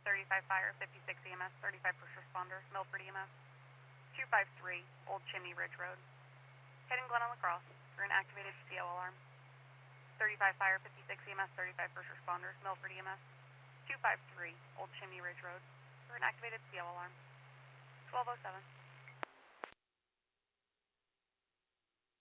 35 Fire, 56 EMS, 35 first responders, Milford EMS. 253, Old Chimney Ridge Road. Heading Glen on Lacrosse for an activated CO alarm. 35 Fire, 56 EMS, 35 first responders, Milford EMS. 253, Old Chimney Ridge Road for an activated CO alarm. 1207.